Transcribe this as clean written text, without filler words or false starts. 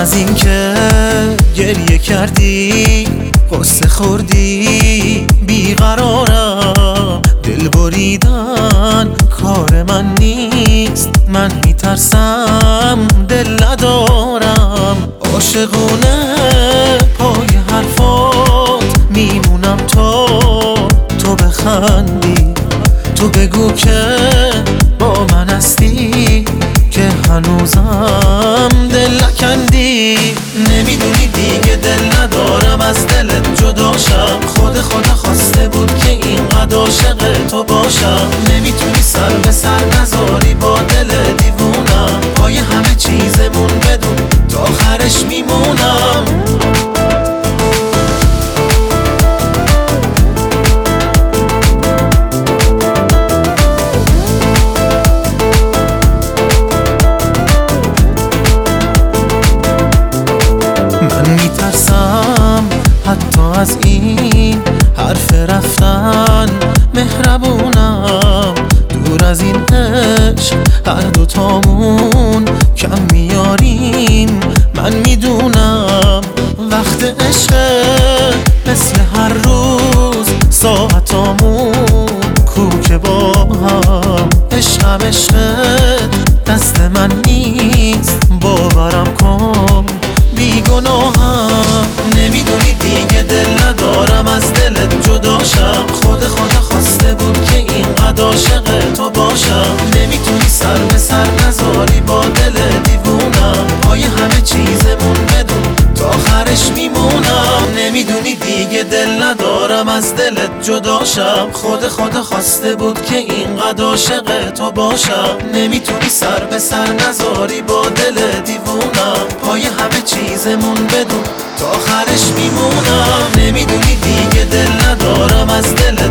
از این که گریه کردی قصه خوردی بیقرارم، دل بریدن کار من نیست، من میترسم دل ندارم. عاشقونه پای حرفات میمونم تا تو بخندی، تو بگو که با من هستی، که هنوزم دل نکندی. نمیدونی دیگه دل ندارم از دلت جداشم، خدا خواسته بود که اینقدر عاشق تو باشم. نمیتونی سر به سر نذاری با دل دیوونم، پای همه چیزمون بدون تا آخرش میمونم. من میترسم حتی از این حرف رفتن، مهربونم دور از این عشق هر دوتامون کم میاریم. من میدونم وقت عشق مثل هر روز ساعتامون کوکه با هم. عشقم دست من نیست، باورم کن بیگناهم. نمیدونی دیگه دل ندارم از دلت جداشم، خدا خواسته بود که اینقدر عاشق تو باشم. نمیتونی سر به سر نذاری با دل دیوونم، پای همه چیزمون بدون تا آخرش میمونم. نمیدونی دیگه دل ندارم از دلت جداشم، خدا خواسته بود که اینقدر عاشق تو باشم. نمیتونی سر به سر نذاری با دل دیوونم، پای همه چیزمون بدون تا آخرش میمونم. نمیدونی دیگه دل ندارم از دلت